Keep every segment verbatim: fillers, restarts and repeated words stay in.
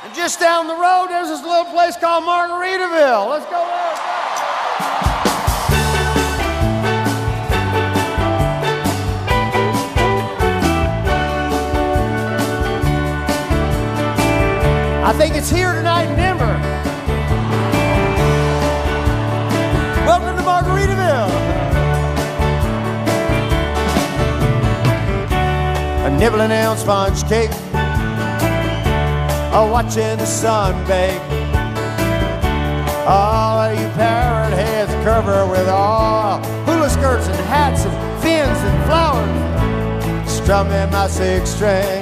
And just down the road, there's this little place called Margaritaville. Let's go there. I think it's here tonight in Denver. Welcome to Margaritaville. A nibbling on sponge cake, or watching the sun bake. All of you parrot heads covered with all hula skirts and hats and fins and flowers, strumming my six string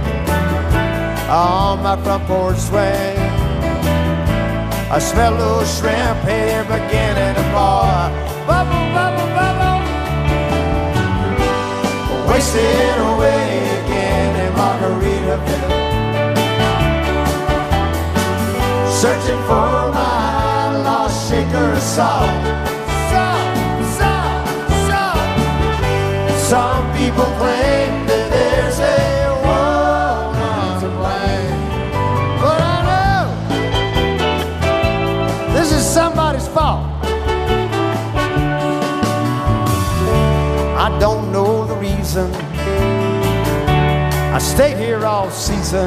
on my front porch swing. I smell a little shrimp here beginning to boil. Bubble, bubble, bubble, wasting away again in Margaritaville, searching for my lost shaker of salt. Salt, salt, salt. Some people claim that there's a woman to blame, but I know this is somebody's fault. I don't know the reason I stayed here all season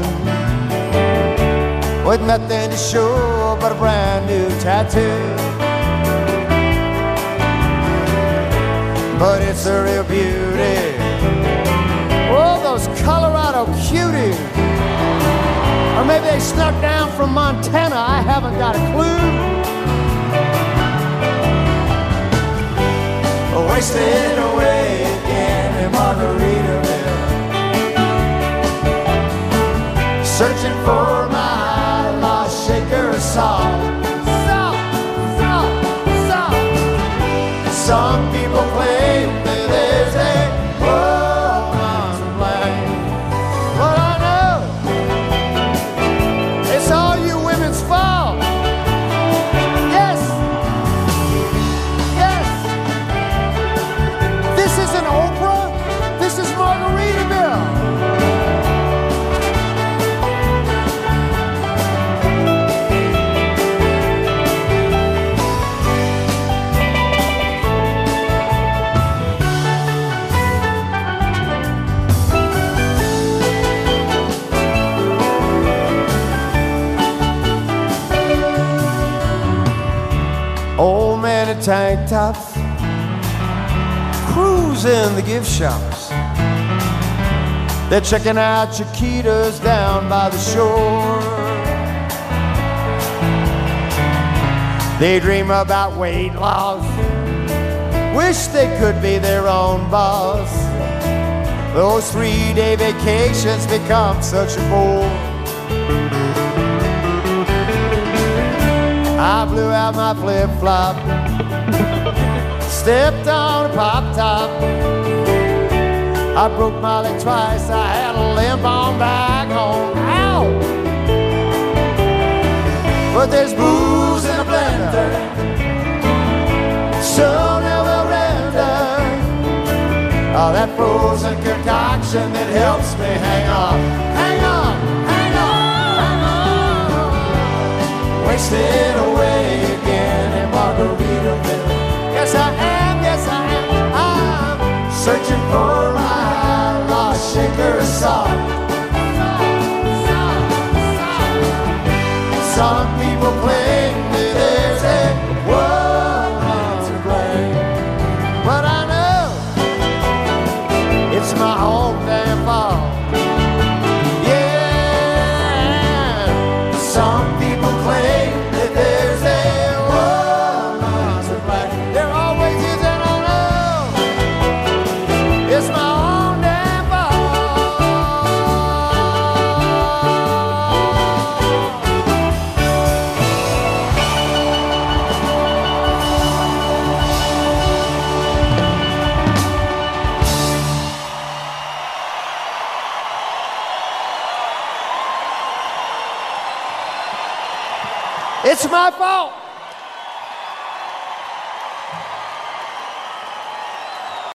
with nothing to show but a brand new tattoo. But it's a real beauty. Oh, those Colorado cuties. Or maybe they snuck down from Montana, I haven't got a clue. Wasted away again in Margaritaville, searching for my lost shaker of salt. Salt, salt, salt. Some people claim that there's a woman to blame, but I know it's all you women's fault. Yes, yes. This isn't Oprah, this is Margaritaville. Old man in tank tops, cruising the gift shops. They're checking out Chiquitas down by the shore. They dream about weight loss, wish they could be their own boss. Those three-day vacations become such a bore. I blew out my flip-flop, stepped on a pop-top. I broke my leg twice, I had a limp on back home. Ow! But there's booze in a blender, so never render. Oh, that frozen concoction that helps me hang on, hang on, hang on, hang on. Wasted away again in Margaritaville. Yes, I am, yes, I am. I'm searching for my lost shaker of salt. Some people claim that there's a woman to blame, but I know it's my own damn fault. Yeah, some people claim that there's a woman to blame. There always is, and I know it's my own damn It's my fault.